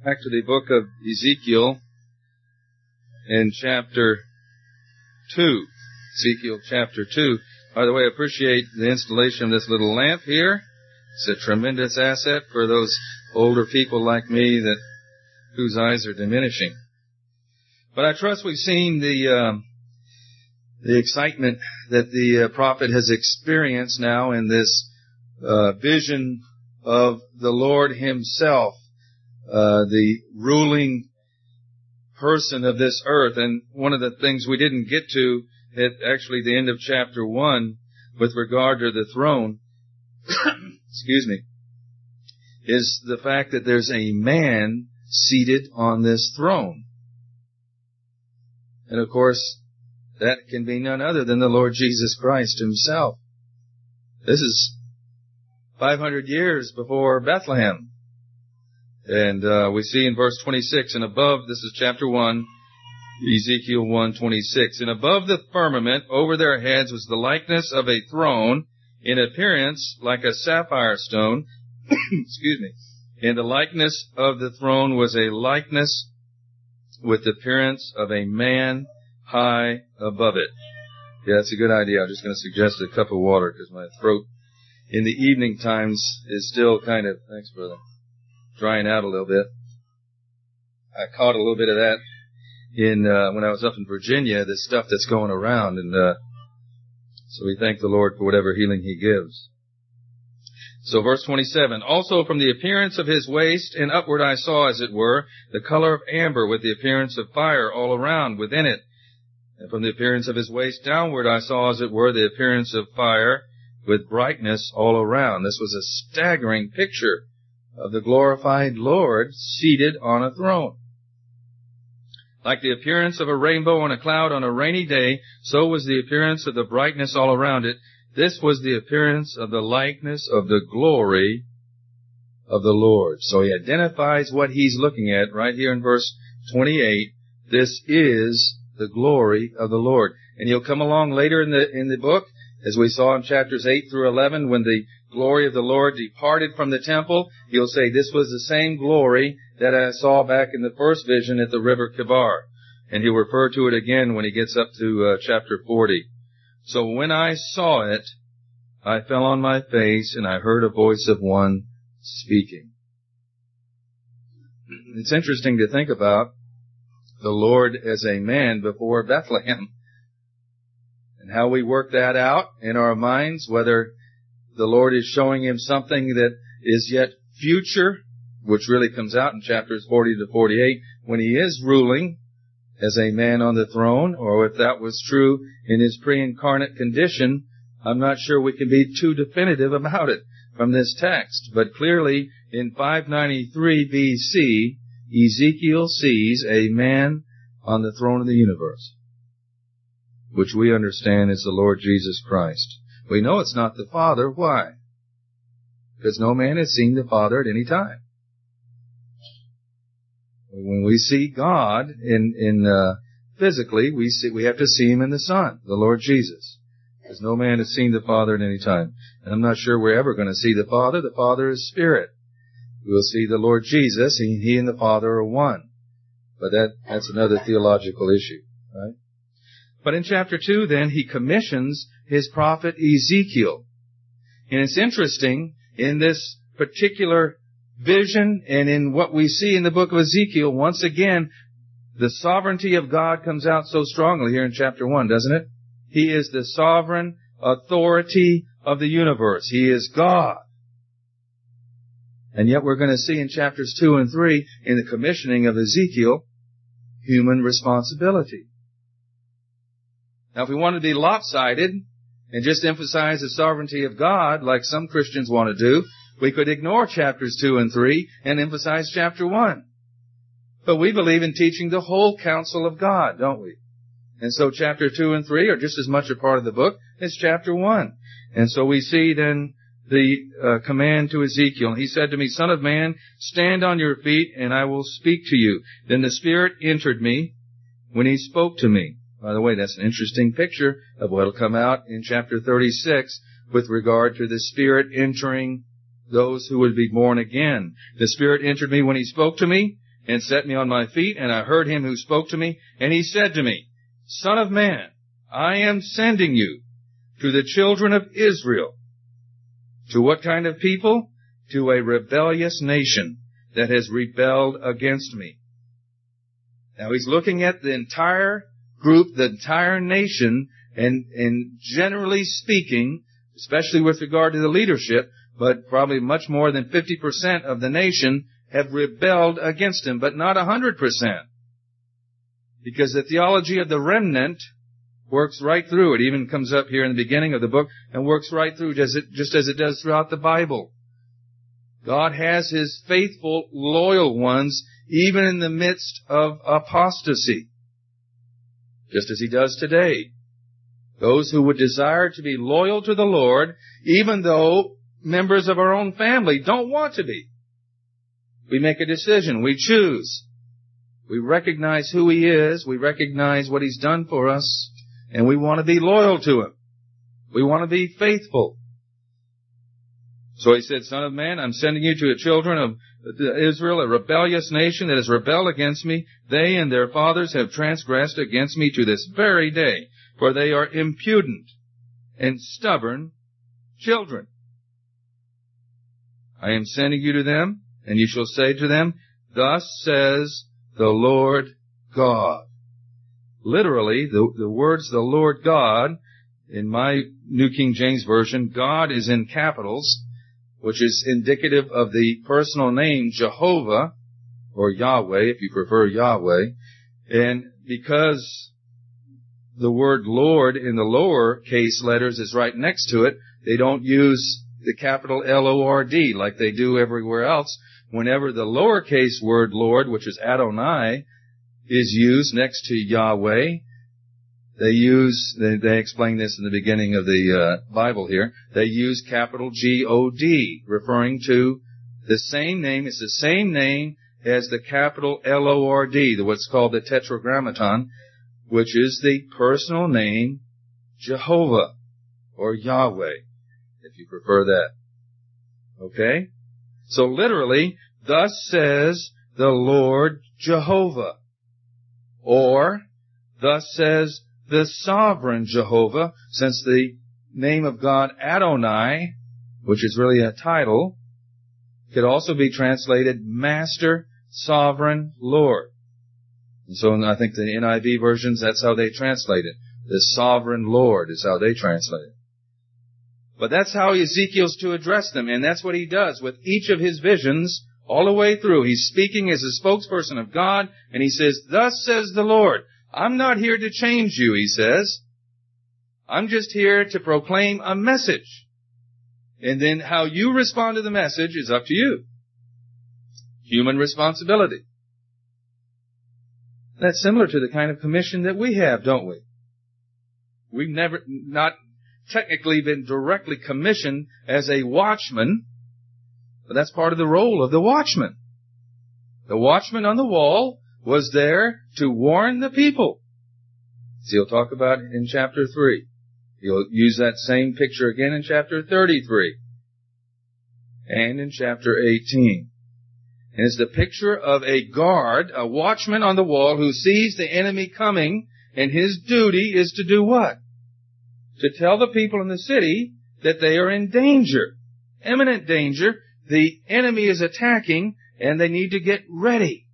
Back to the book of Ezekiel in chapter 2. Ezekiel chapter 2. By the way, I appreciate the installation of this little lamp here. It's a tremendous asset for those older people like me whose eyes are diminishing. But I trust we've seen the excitement that the prophet has experienced now in this vision of the Lord Himself, the ruling person of this earth. And one of the things we didn't get to at actually the end of chapter 1 with regard to the throne, excuse me, is the fact that there's a man seated on this throne. And of course, that can be none other than the Lord Jesus Christ Himself. This is 500 years before Bethlehem. And we see in verse 26, and above, this is chapter 1, Ezekiel 1:26, and above the firmament over their heads was the likeness of a throne, in appearance like a sapphire stone. Excuse me. And the likeness of the throne was a likeness with the appearance of a man high above it. Yeah, that's a good idea. I'm just going to suggest a cup of water because my throat in the evening times is still kind of, thanks brother, drying out a little bit. I caught a little bit of that in when I was up in Virginia, the stuff that's going around, and so we thank the Lord for whatever healing He gives. So verse 27, also from the appearance of His waist and upward I saw, as it were, the color of amber with the appearance of fire all around within it. And from the appearance of His waist downward I saw, as it were, the appearance of fire with brightness all around. This was a staggering picture of the glorified Lord seated on a throne. Like the appearance of a rainbow on a cloud on a rainy day, so was the appearance of the brightness all around it. This was the appearance of the likeness of the glory of the Lord. So He identifies what He's looking at right here in verse 28. This is the glory of the Lord. And He'll come along later in the book, as we saw in chapters 8 through 11, when the glory of the Lord departed from the temple. He'll say, this was the same glory that I saw back in the first vision at the river Kibar. And He'll refer to it again when he gets up to chapter 40. So when I saw it, I fell on my face, and I heard a voice of one speaking. It's interesting to think about the Lord as a man before Bethlehem, and how we work that out in our minds, whether the Lord is showing Him something that is yet future, which really comes out in chapters 40 to 48, when He is ruling as a man on the throne, or if that was true in His pre-incarnate condition. I'm not sure we can be too definitive about it from this text. But clearly, in 593 B.C., Ezekiel sees a man on the throne of the universe, which we understand is the Lord Jesus Christ. We know it's not the Father. Why? Because no man has seen the Father at any time. When we see God physically, we have to see Him in the Son, the Lord Jesus. Because no man has seen the Father at any time. And I'm not sure we're ever going to see the Father. The Father is Spirit. We will see the Lord Jesus. He and the Father are one. But that's another theological issue, right? But in chapter 2, then, He commissions His prophet Ezekiel. And it's interesting, in this particular vision and in what we see in the book of Ezekiel, once again, the sovereignty of God comes out so strongly here in chapter 1, doesn't it? He is the sovereign authority of the universe. He is God. And yet we're going to see in chapters 2 and 3, in the commissioning of Ezekiel, human responsibility. Now, if we want to be lopsided and just emphasize the sovereignty of God, like some Christians want to do, we could ignore chapters 2 and 3 and emphasize chapter 1. But we believe in teaching the whole counsel of God, don't we? And so chapter 2 and 3 are just as much a part of the book as chapter 1. And so we see then the command to Ezekiel. He said to me, Son of man, stand on your feet, and I will speak to you. Then the Spirit entered me when He spoke to me. By the way, that's an interesting picture of what will come out in chapter 36 with regard to the Spirit entering those who would be born again. The Spirit entered me when He spoke to me, and set me on my feet, and I heard him who spoke to me, and he said to me, Son of man, I am sending you to the children of Israel. To what kind of people? To a rebellious nation that has rebelled against me. Now he's looking at the entire group, the entire nation, and generally speaking, especially with regard to the leadership, but probably much more than 50% of the nation have rebelled against him, but not 100%. Because the theology of the remnant works right through. It even comes up here in the beginning of the book and works right through just as it does throughout the Bible. God has His faithful, loyal ones even in the midst of apostasy. Just as He does today. Those who would desire to be loyal to the Lord, even though members of our own family don't want to be. We make a decision. We choose. We recognize who He is. We recognize what He's done for us. And we want to be loyal to Him. We want to be faithful. So He said, Son of man, I'm sending you to the children of Israel, a rebellious nation that has rebelled against me. They and their fathers have transgressed against me to this very day. For they are impudent and stubborn children. I am sending you to them, and you shall say to them, Thus says the Lord God. Literally, the words the Lord God, in my New King James Version, God is in capitals, which is indicative of the personal name Jehovah, or Yahweh, if you prefer Yahweh. And because the word Lord in the lower case letters is right next to it, they don't use the capital L-O-R-D like they do everywhere else. Whenever the lowercase word Lord, which is Adonai, is used next to Yahweh, they explain this in the beginning of the Bible here, they use capital G-O-D, referring to the same name. It's the same name as the capital L-O-R-D, what's called the Tetragrammaton, which is the personal name Jehovah, or Yahweh, if you prefer that. Okay? So literally, thus says the Lord Jehovah, or thus says the sovereign Jehovah, since the name of God Adonai, which is really a title, could also be translated Master, Sovereign, Lord. And so I think the NIV versions, that's how they translate it. The Sovereign Lord is how they translate it. But that's how Ezekiel's to address them, and that's what he does with each of his visions all the way through. He's speaking as a spokesperson of God, and he says, Thus says the Lord. I'm not here to change you, he says. I'm just here to proclaim a message. And then how you respond to the message is up to you. Human responsibility. That's similar to the kind of commission that we have, don't we? We've not technically been directly commissioned as a watchman, but that's part of the role of the watchman. The watchman on the wall was there to warn the people. So he'll talk about it in chapter 3. He'll use that same picture again in chapter 33 and in chapter 18. And it's the picture of a guard, a watchman on the wall who sees the enemy coming, and his duty is to do what? To tell the people in the city that they are in danger, imminent danger. The enemy is attacking, and they need to get ready.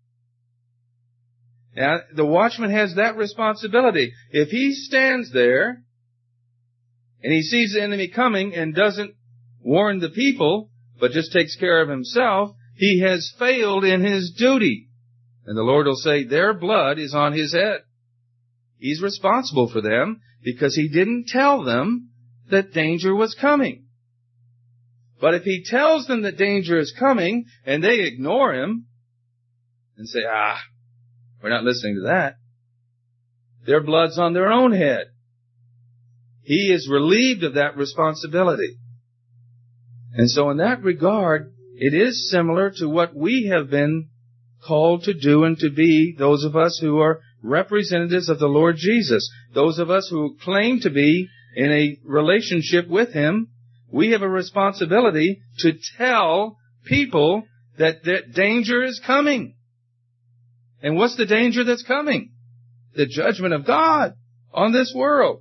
Now, the watchman has that responsibility. If he stands there, and he sees the enemy coming and doesn't warn the people, but just takes care of himself, he has failed in his duty. And the Lord will say, their blood is on his head. He's responsible for them because he didn't tell them that danger was coming. But if he tells them that danger is coming and they ignore him and say, we're not listening to that, their blood's on their own head. He is relieved of that responsibility. And so in that regard, it is similar to what we have been called to do and to be, those of us who are representatives of the Lord Jesus. Those of us who claim to be in a relationship with Him, we have a responsibility to tell people that danger is coming. And what's the danger that's coming? The judgment of God on this world.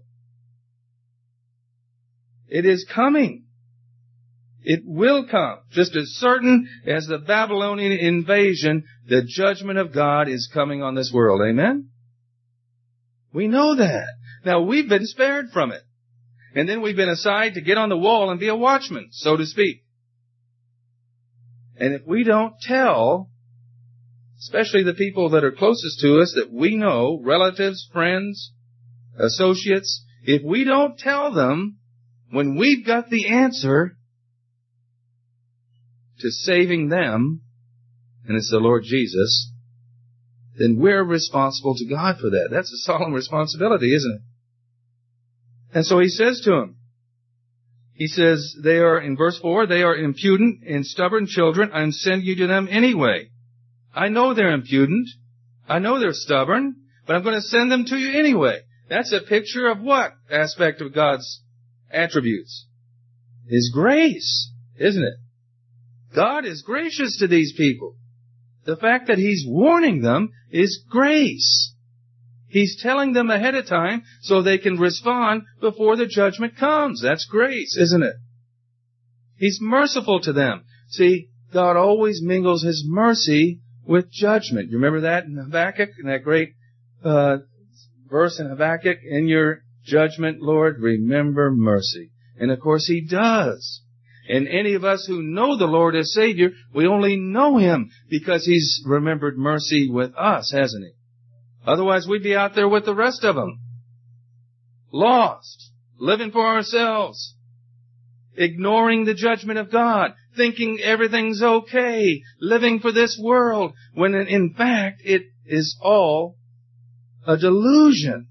It is coming. It will come. Just as certain as the Babylonian invasion, the judgment of God is coming on this world. Amen? We know that. Now, we've been spared from it. And then we've been assigned to get on the wall and be a watchman, so to speak. And if we don't tell, especially the people that are closest to us that we know, relatives, friends, associates, if we don't tell them when we've got the answer to saving them, and it's the Lord Jesus, then we're responsible to God for that. That's a solemn responsibility, isn't it? And so he says to him, he says, they are, in verse 4, they are impudent and stubborn children. I'm sending you to them anyway. I know they're impudent. I know they're stubborn, but I'm going to send them to you anyway. That's a picture of what aspect of God's attributes? His grace, isn't it? God is gracious to these people. The fact that He's warning them is grace. He's telling them ahead of time so they can respond before the judgment comes. That's grace, isn't it? He's merciful to them. See, God always mingles His mercy with judgment. You remember that in Habakkuk, in that great verse in Habakkuk? In your judgment, Lord, remember mercy. And of course He does. And any of us who know the Lord as Savior, we only know Him because He's remembered mercy with us, hasn't He? Otherwise, we'd be out there with the rest of them. Lost. Living for ourselves. Ignoring the judgment of God. Thinking everything's okay. Living for this world. When in fact, it is all a delusion.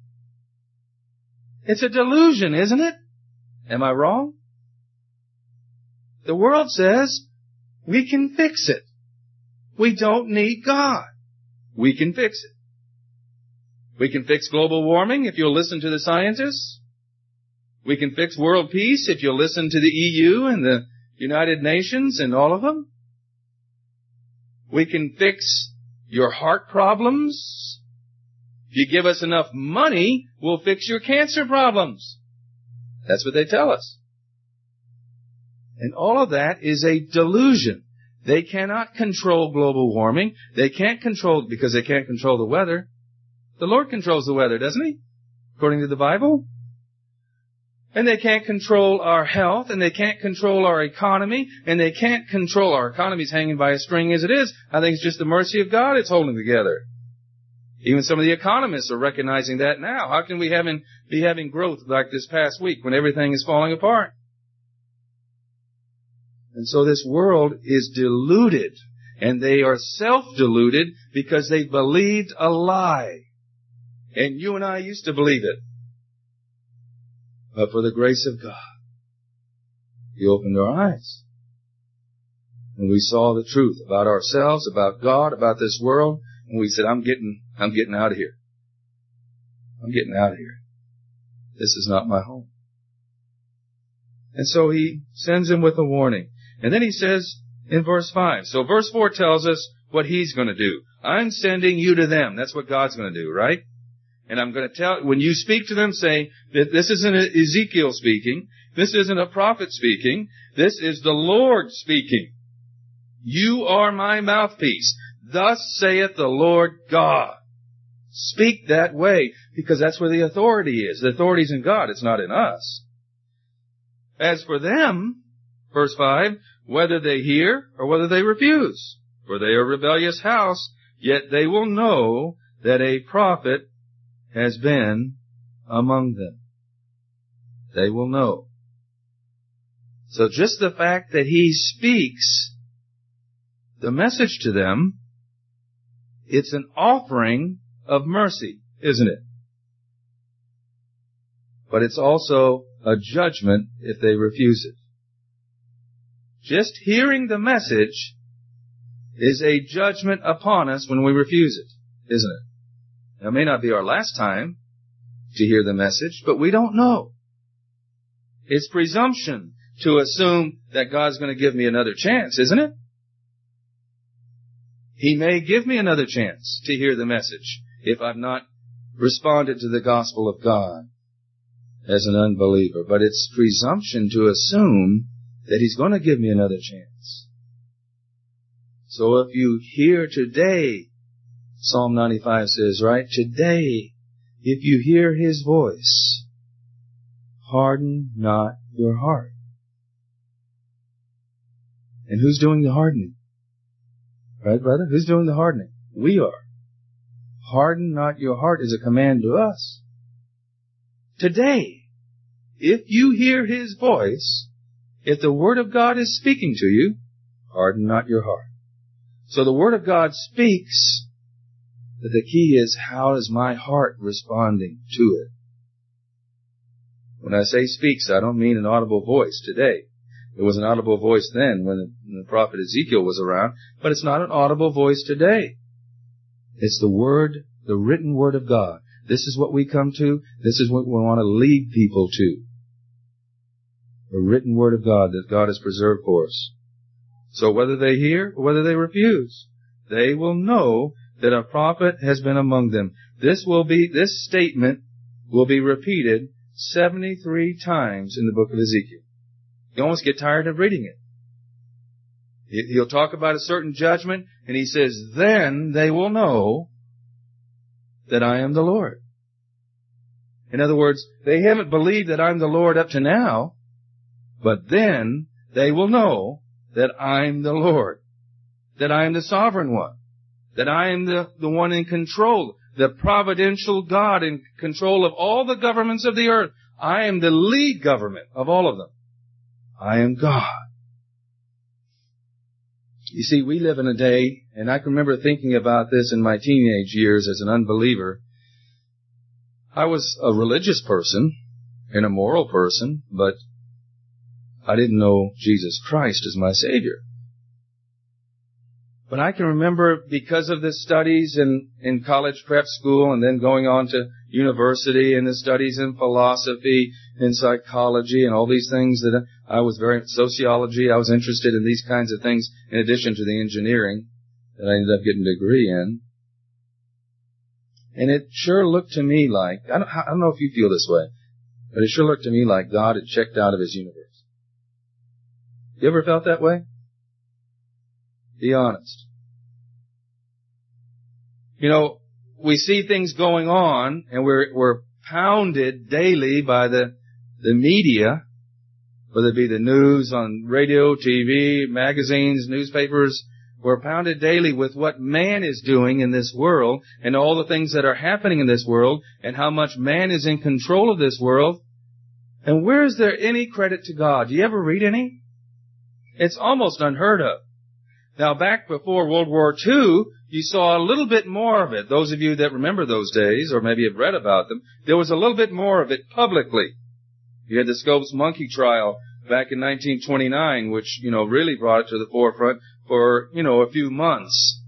It's a delusion, isn't it? Am I wrong? The world says we can fix it. We don't need God. We can fix it. We can fix global warming if you'll listen to the scientists. We can fix world peace if you'll listen to the EU and the United Nations and all of them. We can fix your heart problems. If you give us enough money, we'll fix your cancer problems. That's what they tell us. And all of that is a delusion. They cannot control global warming. They can't control, because they can't control the weather. The Lord controls the weather, doesn't He? According to the Bible. And they can't control our health, and they can't control our economy, and they can't control our economy's hanging by a string as it is. I think it's just the mercy of God it's holding together. Even some of the economists are recognizing that now. How can we be having growth like this past week when everything is falling apart? And so this world is deluded, and they are self-deluded because they believed a lie. And you and I used to believe it. But for the grace of God, He opened our eyes. And we saw the truth about ourselves, about God, about this world. And we said, I'm getting out of here. I'm getting out of here. This is not my home. And so He sends him with a warning. And then He says in verse 5. So verse 4 tells us what He's going to do. I'm sending you to them. That's what God's going to do, right? And I'm going to tell, when you speak to them, say that this isn't Ezekiel speaking. This isn't a prophet speaking. This is the Lord speaking. You are my mouthpiece. Thus saith the Lord God. Speak that way, because that's where the authority is. The authority's in God. It's not in us. As for them, verse 5, whether they hear or whether they refuse, for they are a rebellious house, yet they will know that a prophet has been among them. They will know. So just the fact that He speaks the message to them, it's an offering of mercy, isn't it? But it's also a judgment if they refuse it. Just hearing the message is a judgment upon us when we refuse it, isn't it? Now, it may not be our last time to hear the message, but we don't know. It's presumption to assume that God's going to give me another chance, isn't it? He may give me another chance to hear the message if I've not responded to the gospel of God as an unbeliever. But it's presumption to assume that He's going to give me another chance. So if you hear today, Psalm 95 says, right? Today, if you hear His voice, harden not your heart. And who's doing the hardening? Right, brother? Who's doing the hardening? We are. Harden not your heart is a command to us. Today, if you hear His voice, if the Word of God is speaking to you, harden not your heart. So the Word of God speaks, but the key is, how is my heart responding to it? When I say speaks, I don't mean an audible voice today. It was an audible voice then when the prophet Ezekiel was around, but it's not an audible voice today. It's the Word, the written Word of God. This is what we come to. This is what we want to lead people to. The written Word of God that God has preserved for us. So whether they hear or whether they refuse, they will know that a prophet has been among them. This statement will be repeated 73 times in the book of Ezekiel. You almost get tired of reading it. He'll talk about a certain judgment, and he says, then they will know that I am the Lord. In other words, they haven't believed that I'm the Lord up to now, but then they will know that I'm the Lord, that I am the sovereign one, that I am the one in control, the providential God in control of all the governments of the earth. I am the lead government of all of them. I am God. You see, we live in a day, and I can remember thinking about this in my teenage years as an unbeliever. I was a religious person and a moral person, but I didn't know Jesus Christ as my Savior. But I can remember, because of the studies in college prep school and then going on to university and the studies in philosophy and psychology and all these things that sociology, I was interested in these kinds of things in addition to the engineering that I ended up getting a degree in. And it sure looked to me like, I don't know if you feel this way, but it sure looked to me like God had checked out of His universe. You ever felt that way? Be honest. You know, we see things going on, and we're pounded daily by the media, whether it be the news on radio, TV, magazines, newspapers. We're pounded daily with what man is doing in this world and all the things that are happening in this world and how much man is in control of this world. And where is there any credit to God? Do you ever read any? It's almost unheard of. Now, back before World War II, you saw a little bit more of it. Those of you that remember those days, or maybe have read about them, there was a little bit more of it publicly. You had the Scopes monkey trial back in 1929, which, really brought it to the forefront for, a few months.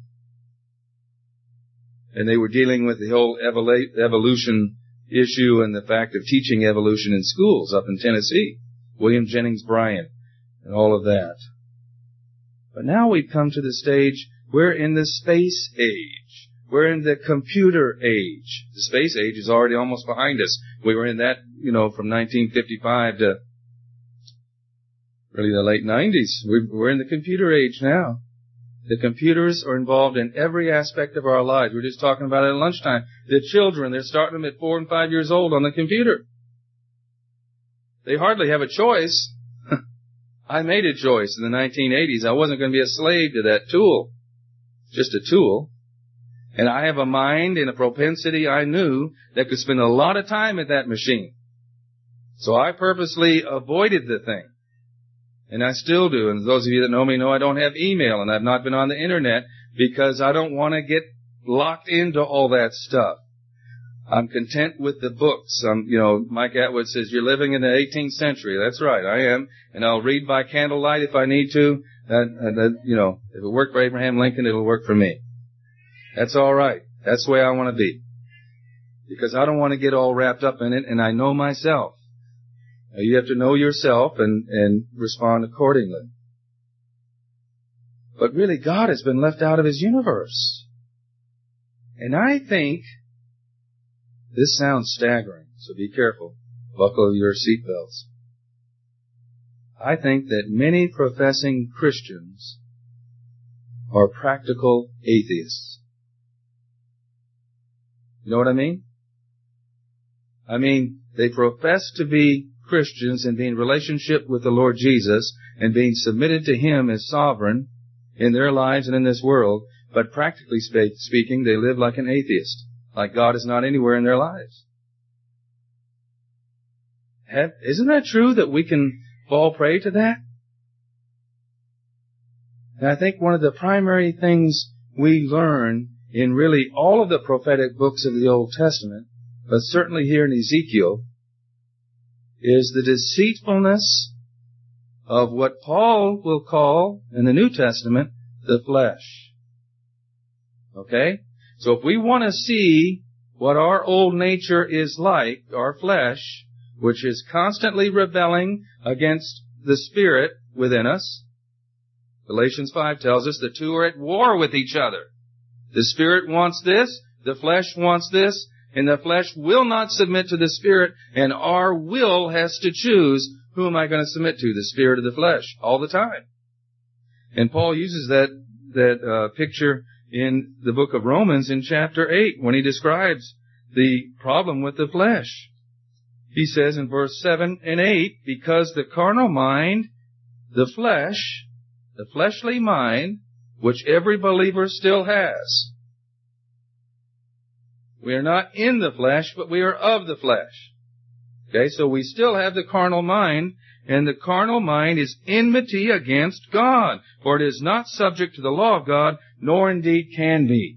And they were dealing with the whole evolution issue and the fact of teaching evolution in schools up in Tennessee. William Jennings Bryan and all of that. But now we've come to the stage, we're in the space age. We're in the computer age. The space age is already almost behind us. We were in that, from 1955 to really the late 90s. We're in the computer age now. The computers are involved in every aspect of our lives. We were just talking about it at lunchtime. The children, they're starting them at 4 and 5 years old on the computer. They hardly have a choice. I made a choice in the 1980s. I wasn't going to be a slave to that tool. Just a tool. And I have a mind and a propensity I knew that could spend a lot of time at that machine. So I purposely avoided the thing. And I still do. And those of you that know me know I don't have email and I've not been on the internet because I don't want to get locked into all that stuff. I'm content with the books. Mike Atwood says, you're living in the 18th century. That's right, I am. And I'll read by candlelight if I need to. If it worked for Abraham Lincoln, it'll work for me. That's all right. That's the way I want to be. Because I don't want to get all wrapped up in it, and I know myself. You have to know yourself and respond accordingly. But really, God has been left out of His universe. And I think, this sounds staggering, so be careful. Buckle your seatbelts. I think that many professing Christians are practical atheists. You know what I mean? I mean, they profess to be Christians and be in relationship with the Lord Jesus and being submitted to Him as sovereign in their lives and in this world, but practically speaking, they live like an atheist, like God is not anywhere in their lives. Isn't that true that we can fall prey to that? And I think one of the primary things we learn in really all of the prophetic books of the Old Testament, but certainly here in Ezekiel, is the deceitfulness of what Paul will call in the New Testament the flesh. Okay? So if we want to see what our old nature is like, our flesh, which is constantly rebelling against the Spirit within us, Galatians 5 tells us the two are at war with each other. The Spirit wants this, the flesh wants this, and the flesh will not submit to the Spirit, and our will has to choose, who am I going to submit to, the Spirit or the flesh, all the time. And Paul uses that picture in the book of Romans in chapter 8 when he describes the problem with the flesh. He says in verse 7 and 8, because the carnal mind, the flesh, the fleshly mind, which every believer still has. We are not in the flesh, but we are of the flesh. Okay, so we still have the carnal mind, and the carnal mind is enmity against God, for it is not subject to the law of God, nor indeed can be.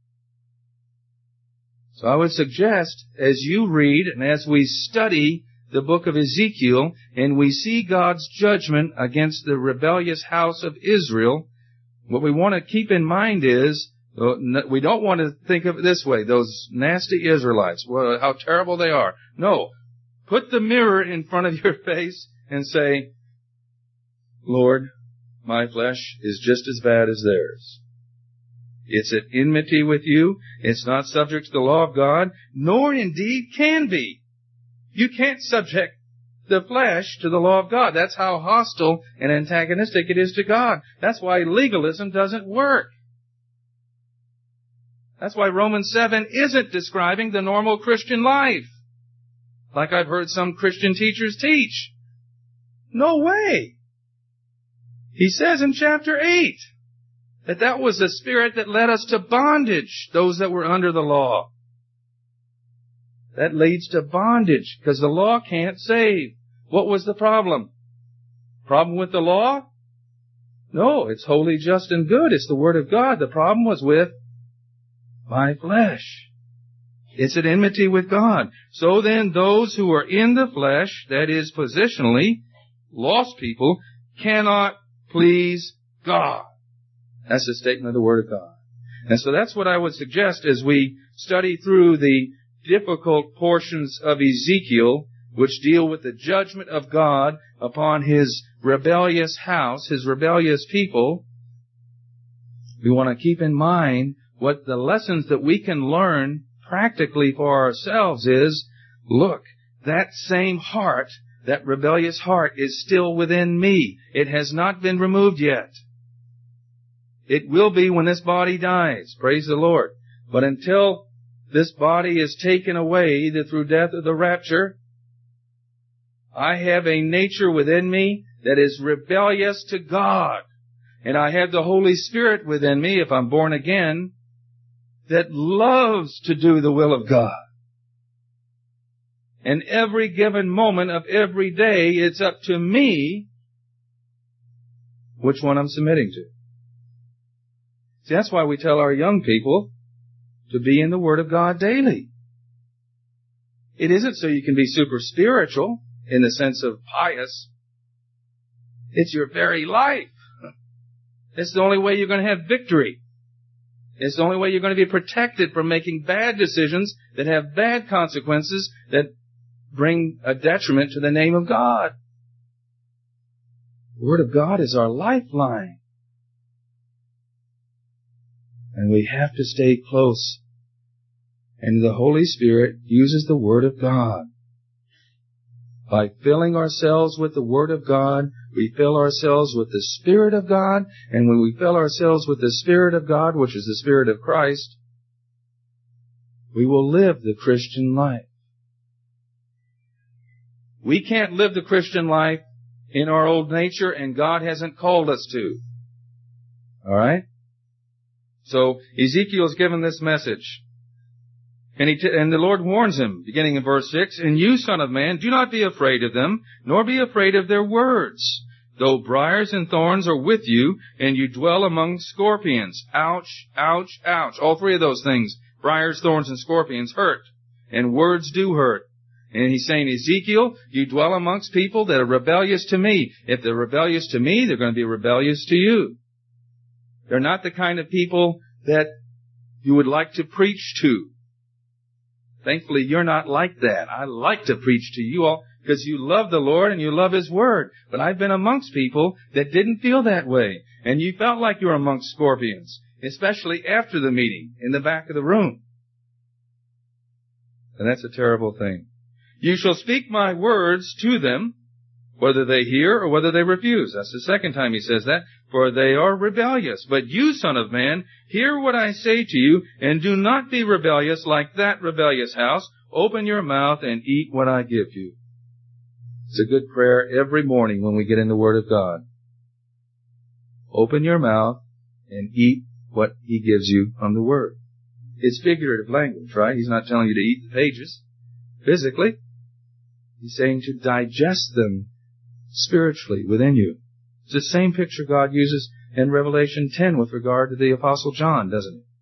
So I would suggest, as you read and as we study the book of Ezekiel, and we see God's judgment against the rebellious house of Israel, what we want to keep in mind is, we don't want to think of it this way, those nasty Israelites, well, how terrible they are. No, put the mirror in front of your face and say, Lord, my flesh is just as bad as theirs. It's at enmity with you. It's not subject to the law of God, nor indeed can be. You can't subject the flesh to the law of God. That's how hostile and antagonistic it is to God. That's why legalism doesn't work. That's why Romans 7 isn't describing the normal Christian life, like I've heard some Christian teachers teach. No way. He says in chapter 8 that was the spirit that led us to bondage, those that were under the law. That leads to bondage, because the law can't save. What was the problem? Problem with the law? No, it's holy, just, and good. It's the Word of God. The problem was with my flesh. It's at enmity with God. So then those who are in the flesh, that is positionally, lost people, cannot please God. That's the statement of the Word of God. And so that's what I would suggest as we study through the difficult portions of Ezekiel, which deal with the judgment of God upon His rebellious house, His rebellious people. We want to keep in mind what the lessons that we can learn practically for ourselves is, look, that same heart, that rebellious heart is still within me. It has not been removed yet. It will be when this body dies. Praise the Lord. But until this body is taken away, either through death or the rapture, I have a nature within me that is rebellious to God. And I have the Holy Spirit within me, if I'm born again, that loves to do the will of God. And every given moment of every day, it's up to me which one I'm submitting to. See, that's why we tell our young people to be in the Word of God daily. It isn't so you can be super spiritual in the sense of pious. It's your very life. It's the only way you're going to have victory. It's the only way you're going to be protected from making bad decisions that have bad consequences that bring a detriment to the name of God. The Word of God is our lifeline. And we have to stay close. And the Holy Spirit uses the Word of God. By filling ourselves with the Word of God, we fill ourselves with the Spirit of God. And when we fill ourselves with the Spirit of God, which is the Spirit of Christ, we will live the Christian life. We can't live the Christian life in our old nature, and God hasn't called us to. Alright? So, Ezekiel's given this message. And the Lord warns him, beginning in verse 6, "And you, son of man, do not be afraid of them, nor be afraid of their words. Though briars and thorns are with you, and you dwell among scorpions." Ouch, ouch, ouch. All three of those things, briars, thorns, and scorpions, hurt. And words do hurt. And he's saying, Ezekiel, you dwell amongst people that are rebellious to me. If they're rebellious to me, they're going to be rebellious to you. They're not the kind of people that you would like to preach to. Thankfully, you're not like that. I like to preach to you all because you love the Lord and you love His Word. But I've been amongst people that didn't feel that way. And you felt like you were amongst scorpions, especially after the meeting in the back of the room. And that's a terrible thing. "You shall speak my words to them, whether they hear or whether they refuse." That's the second time he says that. "For they are rebellious. But you, son of man, hear what I say to you, and do not be rebellious like that rebellious house. Open your mouth and eat what I give you." It's a good prayer every morning when we get in the Word of God. Open your mouth and eat what He gives you from the Word. It's figurative language, right? He's not telling you to eat the pages physically. He's saying to digest them spiritually within you. It's the same picture God uses in Revelation 10 with regard to the Apostle John, doesn't it?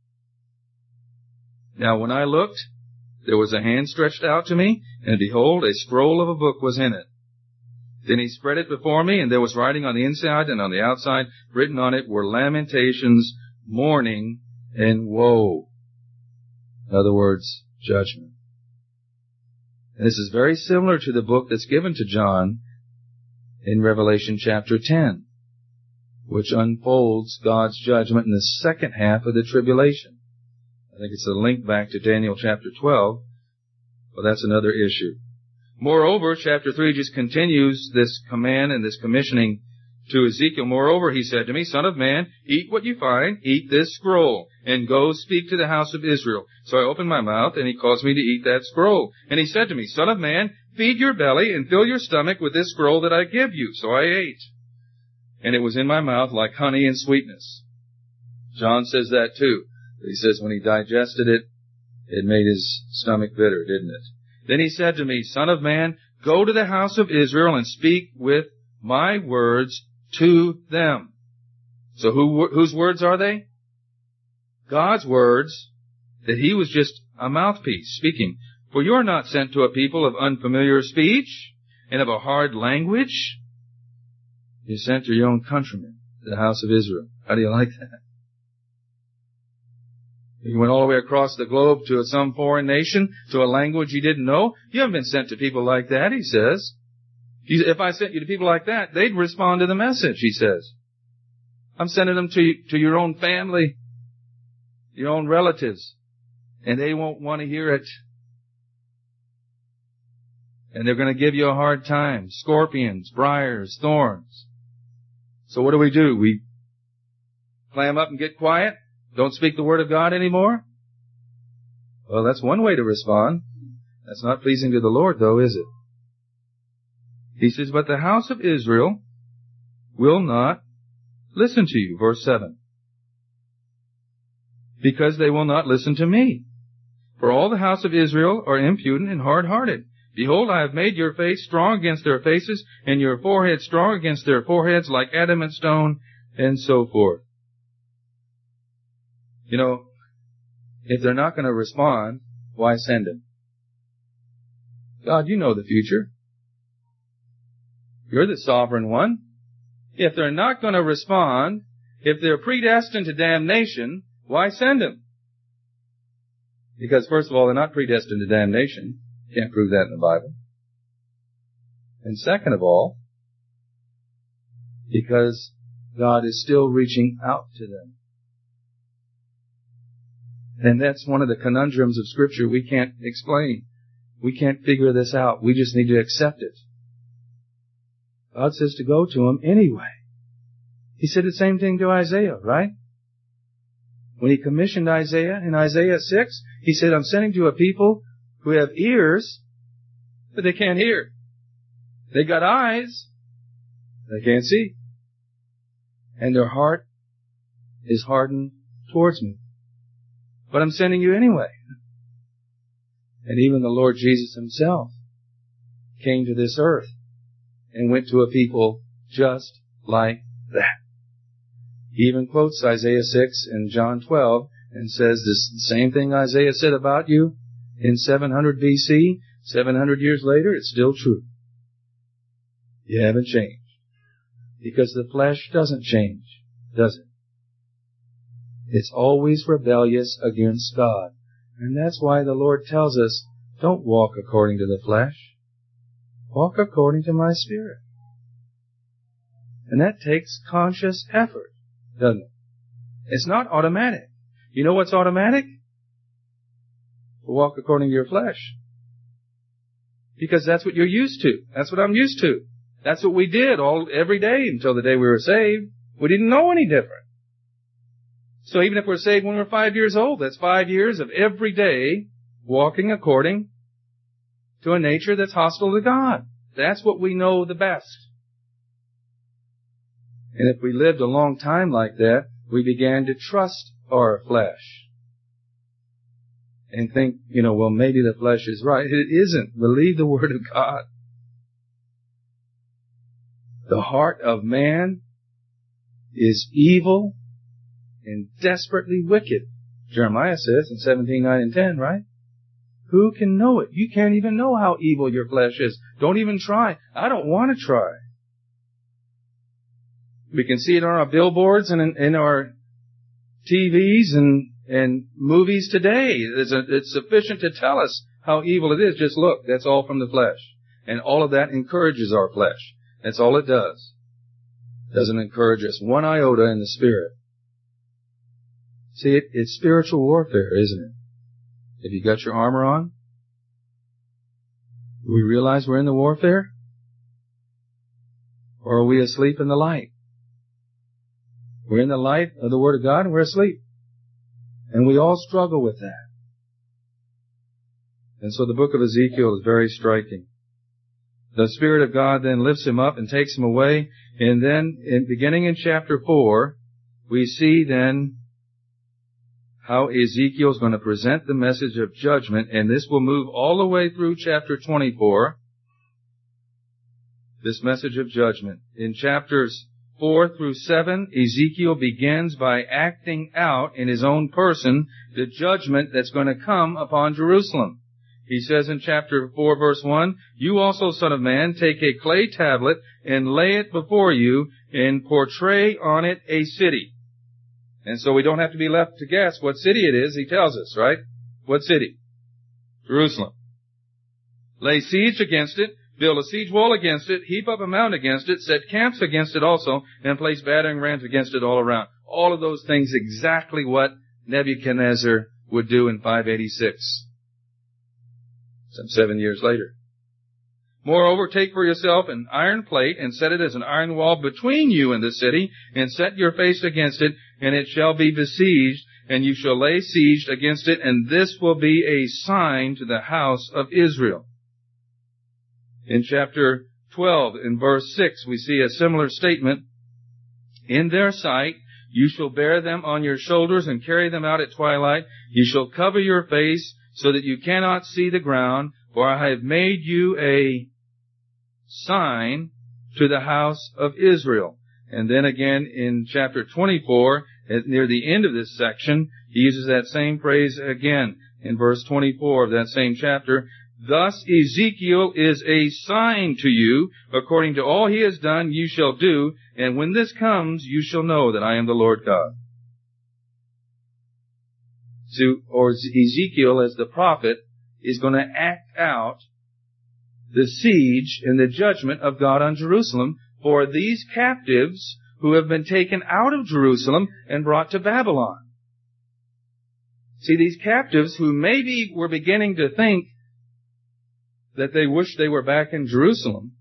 "Now when I looked, there was a hand stretched out to me, and behold, a scroll of a book was in it. Then He spread it before me, and there was writing on the inside and on the outside. Written on it were lamentations, mourning, and woe." In other words, judgment. And this is very similar to the book that's given to John in Revelation chapter 10, which unfolds God's judgment in the second half of the tribulation. I think it's a link back to Daniel chapter 12, but that's another issue. Moreover, chapter 3 just continues this command and this commissioning to Ezekiel. "Moreover, he said to me, Son of man, eat what you find, eat this scroll, and go speak to the house of Israel. So I opened my mouth, and he caused me to eat that scroll. And he said to me, Son of man, feed your belly and fill your stomach with this scroll that I give you. So I ate. And it was in my mouth like honey and sweetness." John says that too. He says when he digested it, it made his stomach bitter, didn't it? "Then he said to me, Son of man, go to the house of Israel and speak with my words to them." So whose words are they? God's words, that He was just a mouthpiece speaking. "For you are not sent to a people of unfamiliar speech and of a hard language. You're sent to your own countrymen, to the house of Israel." How do you like that? You went all the way across the globe to some foreign nation, to a language you didn't know. You haven't been sent to people like that, He says. If I sent you to people like that, they'd respond to the message, He says. I'm sending them to your own family, your own relatives, and they won't want to hear it. And they're going to give you a hard time. Scorpions, briars, thorns. So what do? We clam up and get quiet? Don't speak the Word of God anymore? Well, that's one way to respond. That's not pleasing to the Lord, though, is it? He says, "But the house of Israel will not listen to you." Verse 7. "Because they will not listen to me. For all the house of Israel are impudent and hard-hearted. Behold, I have made your face strong against their faces, and your forehead strong against their foreheads, like adamant stone," and so forth. You know, if they're not going to respond, why send them? God, you know the future. You're the sovereign one. If they're not going to respond, if they're predestined to damnation, why send them? Because first of all, they're not predestined to damnation. You can't prove that in the Bible. And second of all, because God is still reaching out to them. And that's one of the conundrums of Scripture we can't explain. We can't figure this out. We just need to accept it. God says to go to him anyway. He said the same thing to Isaiah, right? When he commissioned Isaiah in Isaiah 6, he said, I'm sending to a people who have ears, but they can't hear. They got eyes, they can't see. And their heart is hardened towards me. But I'm sending you anyway. And even the Lord Jesus himself came to this earth and went to a people just like that. He even quotes Isaiah 6 and John 12 and says this same thing Isaiah said about you in 700 BC, 700 years later, it's still true. You haven't changed. Because the flesh doesn't change, does it? It's always rebellious against God. And that's why the Lord tells us, don't walk according to the flesh. Walk according to my Spirit. And that takes conscious effort, doesn't it? It's not automatic. You know what's automatic? To walk according to your flesh. Because that's what you're used to. That's what I'm used to. That's what we did every day until the day we were saved. We didn't know any different. So even if we're saved when we're 5 years old, that's 5 years of every day walking according to a nature that's hostile to God. That's what we know the best. And if we lived a long time like that, we began to trust our flesh. And think, well, maybe the flesh is right. It isn't. Believe the Word of God. The heart of man is evil and desperately wicked. Jeremiah says in 17:9 and 10, right? Who can know it? You can't even know how evil your flesh is. Don't even try. I don't want to try. We can see it on our billboards and in our TVs and movies today. It's sufficient to tell us how evil it is. Just look, that's all from the flesh. And all of that encourages our flesh. That's all it does. It doesn't encourage us one iota in the Spirit. See, it's spiritual warfare, isn't it? Have you got your armor on? Do we realize we're in the warfare? Or are we asleep in the light? We're in the light of the Word of God and we're asleep. And we all struggle with that. And so the book of Ezekiel is very striking. The Spirit of God then lifts him up and takes him away. And then, beginning in chapter 4, we see then how Ezekiel is going to present the message of judgment. And this will move all the way through chapter 24. This message of judgment. In chapters 4 through 7, Ezekiel begins by acting out in his own person the judgment that's going to come upon Jerusalem. He says in chapter 4, verse 1, You also, son of man, take a clay tablet and lay it before you and portray on it a city. And so we don't have to be left to guess what city it is. He tells us, right? What city? Jerusalem. Lay siege against it, build a siege wall against it, heap up a mound against it, set camps against it also, and place battering rams against it all around. All of those things exactly what Nebuchadnezzar would do in 586. Some 7 years later. Moreover, take for yourself an iron plate and set it as an iron wall between you and the city, and set your face against it, and it shall be besieged, and you shall lay siege against it, and this will be a sign to the house of Israel. In chapter 12, in verse 6, we see a similar statement. In their sight, you shall bear them on your shoulders and carry them out at twilight. You shall cover your face so that you cannot see the ground, for I have made you a sign to the house of Israel. And then again in chapter 24, near the end of this section, he uses that same phrase again in verse 24 of that same chapter. Thus Ezekiel is a sign to you. According to all he has done, you shall do. And when this comes, you shall know that I am the Lord God. So, or Ezekiel, as the prophet, is going to act out the siege and the judgment of God on Jerusalem for these captives who have been taken out of Jerusalem and brought to Babylon. See, these captives who maybe were beginning to think that they wish they were back in Jerusalem,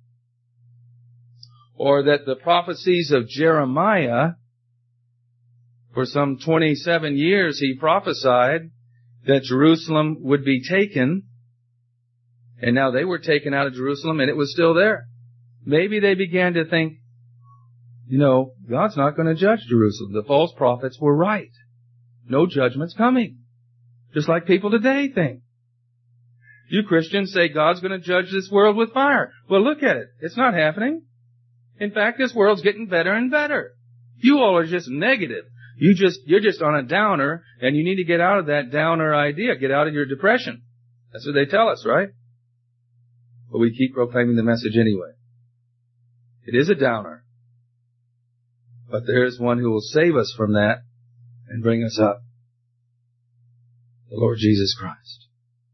or that the prophecies of Jeremiah, for some 27 years he prophesied that Jerusalem would be taken, and now they were taken out of Jerusalem and it was still there. Maybe they began to think, God's not going to judge Jerusalem. The false prophets were right. No judgment's coming. Just like people today think. You Christians say God's going to judge this world with fire. Well, look at it. It's not happening. In fact, this world's getting better and better. You all are just negative. You're just on a downer, and you need to get out of that downer idea. Get out of your depression. That's what they tell us, right? But we keep proclaiming the message anyway. It is a downer. But there is one who will save us from that and bring us up. The Lord Jesus Christ.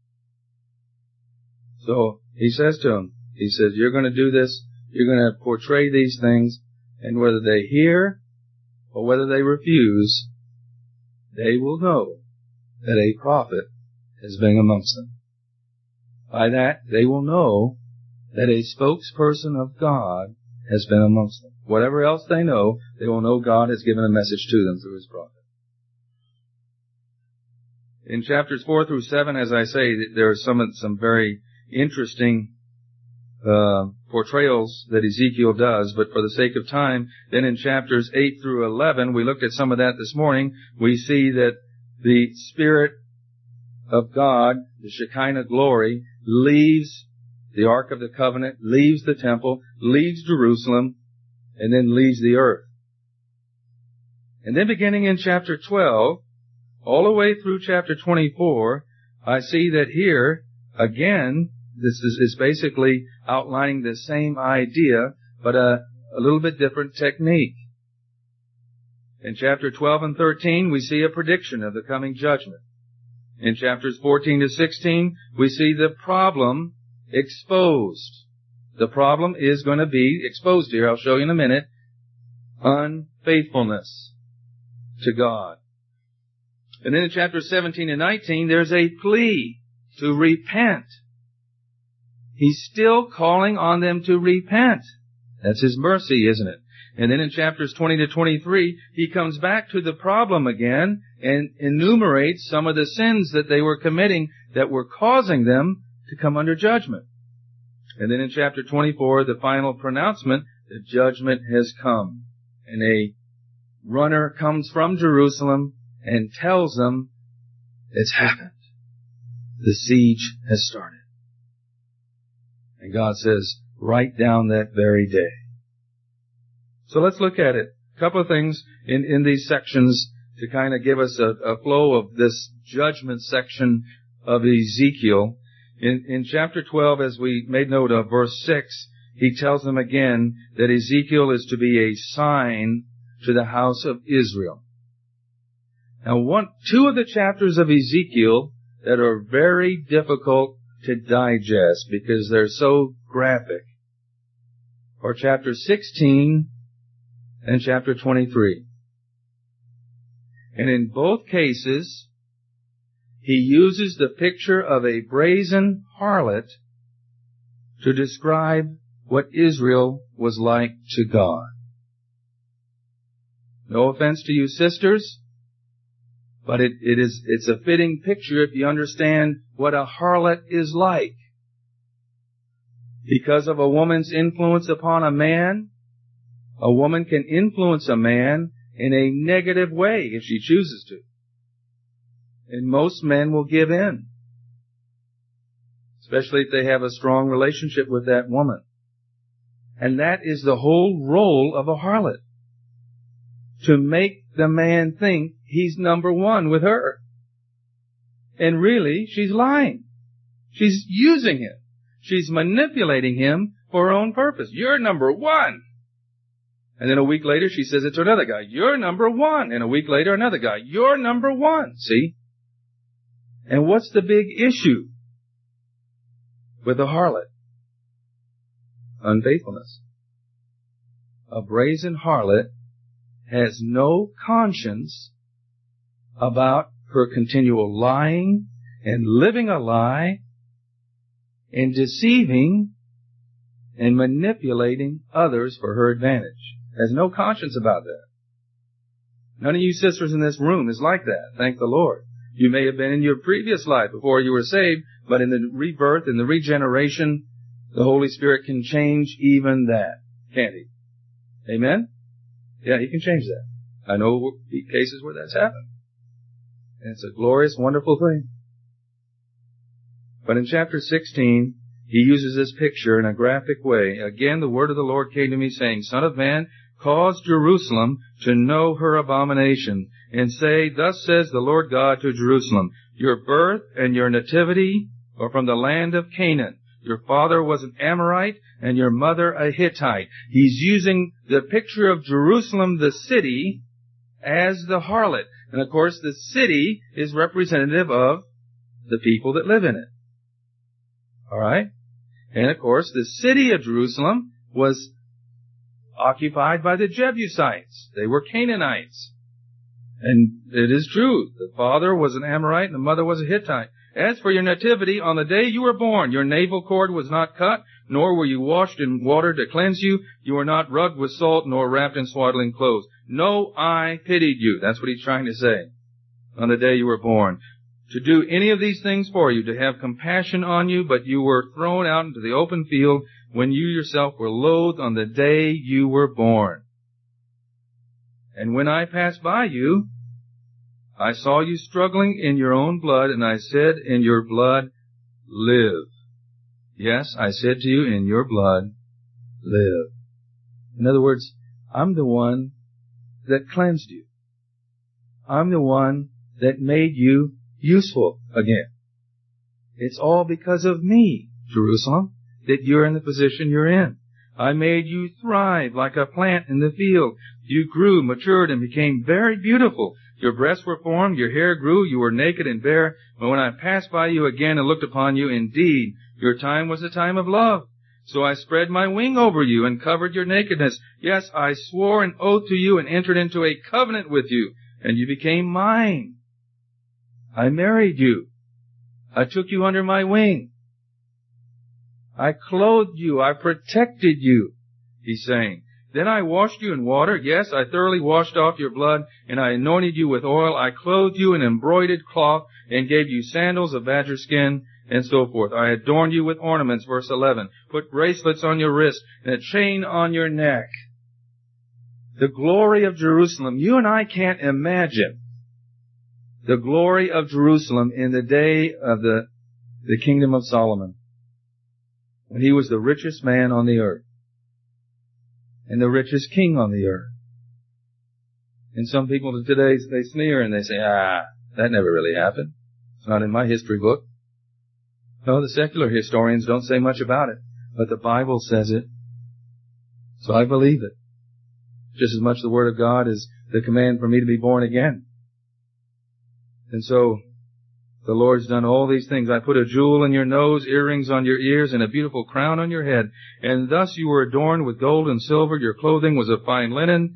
So he says to him, you're going to do this, you're going to portray these things, and whether they hear or whether they refuse, they will know that a prophet has been amongst them. By that, they will know that a spokesperson of God has been amongst them. Whatever else they know, they will know God has given a message to them through His prophet. In chapters 4 through 7, as I say, there are some very interesting portrayals that Ezekiel does, but for the sake of time, then in chapters 8 through 11, we looked at some of that this morning, we see that the Spirit of God, the Shekinah glory, leaves the Ark of the Covenant, leaves the temple, leaves Jerusalem, and then leaves the earth. And then beginning in chapter 12, all the way through chapter 24, I see that here, again, this is basically outlining the same idea, but a little bit different technique. In chapter 12 and 13, we see a prediction of the coming judgment. In chapters 14 to 16, we see the problem exposed. The problem is going to be exposed here. I'll show you in a minute. Unfaithfulness to God. And then in chapters 17 and 19, there's a plea to repent. He's still calling on them to repent. That's His mercy, isn't it? And then in chapters 20 to 23, He comes back to the problem again and enumerates some of the sins that they were committing that were causing them to come under judgment. And then in chapter 24, the final pronouncement, the judgment has come. And a runner comes from Jerusalem and tells them it's happened. The siege has started. And God says, write down that very day. So let's look at it. A couple of things in these sections to kind of give us a flow of this judgment section of Ezekiel. In chapter 12, as we made note of, verse 6, he tells them again that Ezekiel is to be a sign to the house of Israel. Now, two of the chapters of Ezekiel that are very difficult to digest because they're so graphic are chapter 16 and chapter 23. And in both cases, he uses the picture of a brazen harlot to describe what Israel was like to God. No offense to you sisters, but it's a fitting picture if you understand what a harlot is like. Because of a woman's influence upon a man, a woman can influence a man in a negative way if she chooses to. And most men will give in. Especially if they have a strong relationship with that woman. And that is the whole role of a harlot. To make the man think he's number one with her. And really, she's lying. She's using him. She's manipulating him for her own purpose. You're number one. And then a week later, she says it to another guy. You're number one. And a week later, another guy. You're number one. See? And what's the big issue with the harlot? Unfaithfulness. A brazen harlot has no conscience about her continual lying and living a lie and deceiving and manipulating others for her advantage. Has no conscience about that. None of you sisters in this room is like that, thank the Lord. You may have been in your previous life before you were saved, but in the rebirth, in the regeneration, the Holy Spirit can change even that, can't He? Amen? Yeah, He can change that. I know cases where that's happened. And it's a glorious, wonderful thing. But in chapter 16, he uses this picture in a graphic way. Again, the word of the Lord came to me, saying, Son of man, cause Jerusalem to know her abomination, and say, Thus says the Lord God to Jerusalem, Your birth and your nativity are from the land of Canaan. Your father was an Amorite, and your mother a Hittite. He's using the picture of Jerusalem, the city, as the harlot. And of course, the city is representative of the people that live in it. All right? And of course, the city of Jerusalem was occupied by the Jebusites. They were Canaanites. And it is true. The father was an Amorite and the mother was a Hittite. As for your nativity, on the day you were born, your navel cord was not cut, nor were you washed in water to cleanse you. You were not rubbed with salt, nor wrapped in swaddling clothes. No eye pitied you. That's what he's trying to say. On the day you were born. To do any of these things for you, to have compassion on you, but you were thrown out into the open field when you yourself were loathed on the day you were born. And when I passed by you, I saw you struggling in your own blood, and I said, in your blood, live. Yes, I said to you, in your blood, live. In other words, I'm the one that cleansed you. I'm the one that made you useful again. It's all because of me, Jerusalem, that you're in the position you're in. I made you thrive like a plant in the field. You grew, matured, and became very beautiful. Your breasts were formed, your hair grew, you were naked and bare. But when I passed by you again and looked upon you, indeed, your time was a time of love. So I spread my wing over you and covered your nakedness. Yes, I swore an oath to you and entered into a covenant with you, and you became mine. I married you. I took you under my wing. I clothed you. I protected you, he's saying. Then I washed you in water. Yes, I thoroughly washed off your blood, and I anointed you with oil. I clothed you in embroidered cloth and gave you sandals of badger skin, and so forth. I adorned you with ornaments, verse 11. Put bracelets on your wrist and a chain on your neck. The glory of Jerusalem. You and I can't imagine the glory of Jerusalem in the day of the kingdom of Solomon, when he was the richest man on the earth and the richest king on the earth. And some people today, they sneer and they say, that never really happened. It's not in my history book. No, the secular historians don't say much about it, but the Bible says it. So I believe it. Just as much the Word of God as the command for me to be born again. And so, the Lord's done all these things. I put a jewel in your nose, earrings on your ears, and a beautiful crown on your head. And thus you were adorned with gold and silver. Your clothing was of fine linen.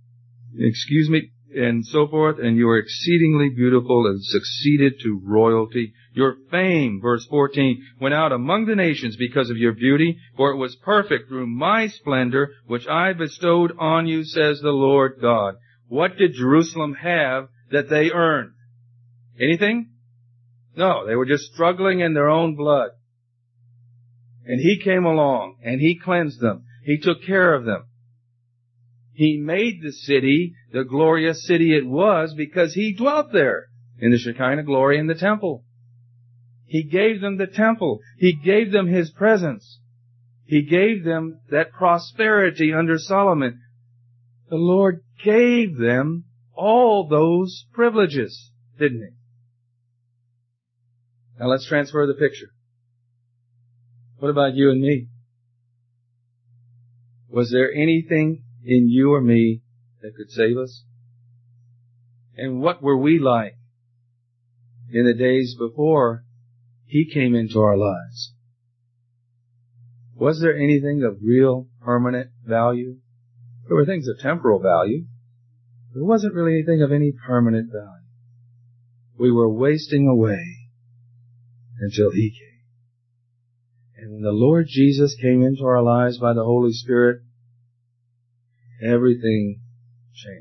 And so forth. And you were exceedingly beautiful and succeeded to royalty. Your fame, verse 14, went out among the nations because of your beauty, for it was perfect through my splendor, which I bestowed on you, says the Lord God. What did Jerusalem have that they earned? Anything? No, they were just struggling in their own blood. And He came along, and He cleansed them. He took care of them. He made the city the glorious city it was because He dwelt there in the Shekinah glory in the temple. He gave them the temple. He gave them His presence. He gave them that prosperity under Solomon. The Lord gave them all those privileges, didn't He? Now let's transfer the picture. What about you and me? Was there anything in you or me that could save us? And what were we like in the days before He came into our lives? Was there anything of real permanent value? There were things of temporal value. There wasn't really anything of any permanent value. We were wasting away until He came. And when the Lord Jesus came into our lives by the Holy Spirit, everything changed.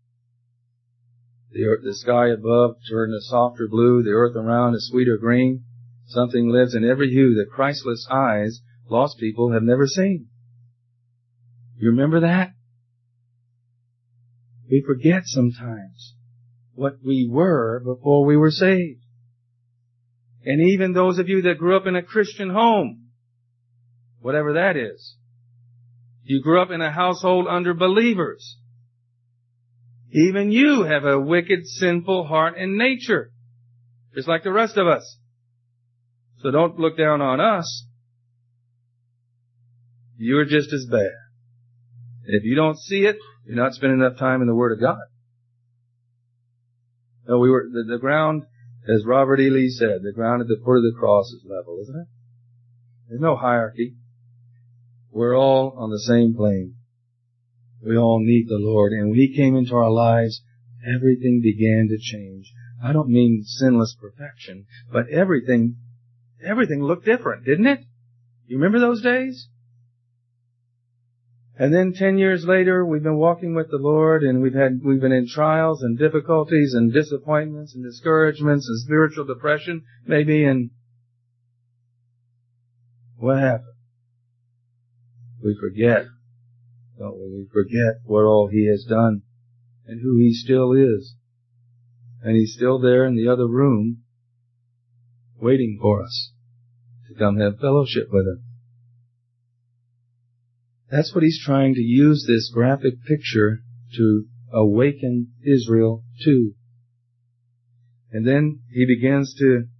The sky above turned a softer blue, the earth around a sweeter green. Something lives in every hue that Christless eyes, lost people, have never seen. You remember that? We forget sometimes what we were before we were saved. And even those of you that grew up in a Christian home, whatever that is, you grew up in a household under believers. Even you have a wicked, sinful heart and nature, just like the rest of us. So don't look down on us. You're just as bad. If you don't see it, you're not spending enough time in the Word of God. No, the ground, as Robert E. Lee said, the ground at the foot of the cross is level, isn't it? There's no hierarchy. We're all on the same plane. We all need the Lord. And when He came into our lives, everything began to change. I don't mean sinless perfection, but everything looked different, didn't it? You remember those days? And then 10 years later, we've been walking with the Lord, and we've been in trials and difficulties and disappointments and discouragements and spiritual depression, maybe, and what happened? We forget, don't we? We forget what all He has done and who He still is. And He's still there in the other room waiting for us to come have fellowship with Him. That's what He's trying to use this graphic picture to awaken Israel to. And then He begins to